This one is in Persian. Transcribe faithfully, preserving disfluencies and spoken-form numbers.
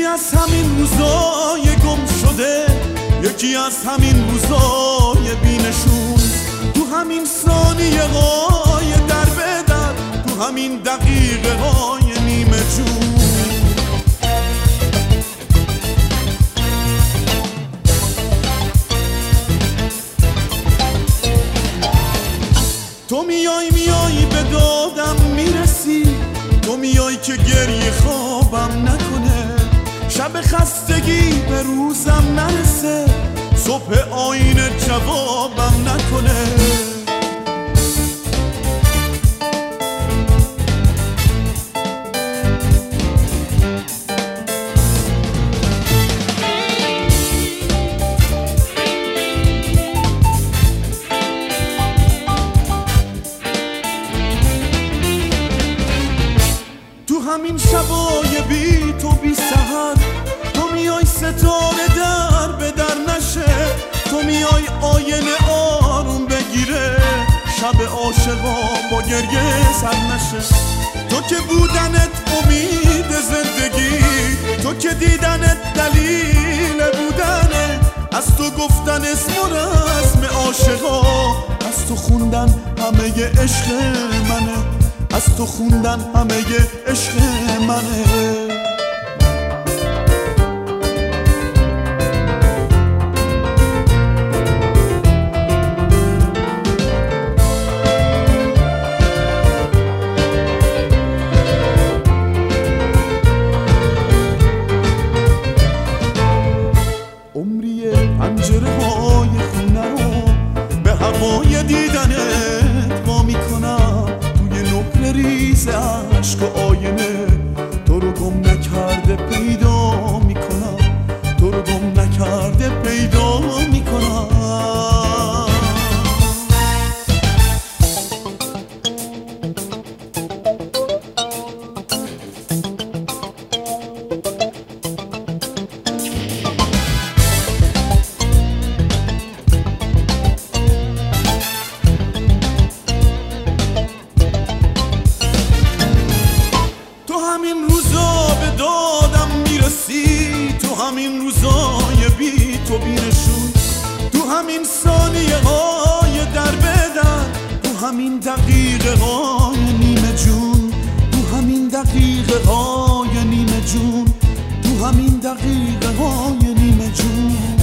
از همین روزای گم شده، یکی از همین روزای بینشون، تو همین ثانیه های در به در، تو همین دقیقه های نیمه جون. تو میای میای به دادم میرسی، تو میای که گریه خوابم نکنه، شب خستگی به روزم نرسه، صبح آینه جوابم نکنه. همین شبای بی تو بی سحر، تو میای ستاره در به در نشه، تو میای آینه آروم بگیره، شب عاشقا با گریه سر نشه. تو که بودنت امید زندگی، تو که دیدنت دلیل بودنه، از تو گفتن اسم و رسم عاشقا، از تو خوندن همه عشق منه، از تو خوندن همه عشق منه. عمری پنجره های خونه رو به هوای دیدنت وا میکنم، ریز عشق و آینه تو رو گم نکرده پیدا میکنم، تو رو گم نکرده پیدا میکنم. همین روزا به دادم میرسی، تو همین روزای بی تو بینشون، تو همین ثانیه های در به در، تو همین دقیقه های نیمه جون، تو همین دقیقه های نیمه جون، تو همین دقیقه های نیمه جون.